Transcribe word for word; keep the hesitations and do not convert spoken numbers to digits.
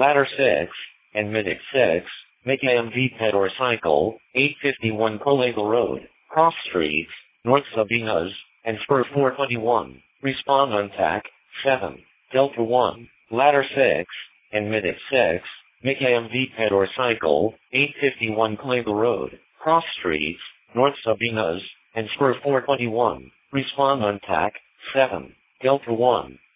Ladder six, and Medic six, make A M V Pet or Cycle, eight fifty-one Colegal Road, Cross Streets, North Sabinas, and Spur four twenty-one. Respond on T A C, seven, Delta one, Ladder six, and Medic six, make A M V Pet or Cycle, eight fifty-one Colegal Road, Cross Streets, North Sabinas, and Spur four twenty-one. Respond on T A C, seven, Delta one.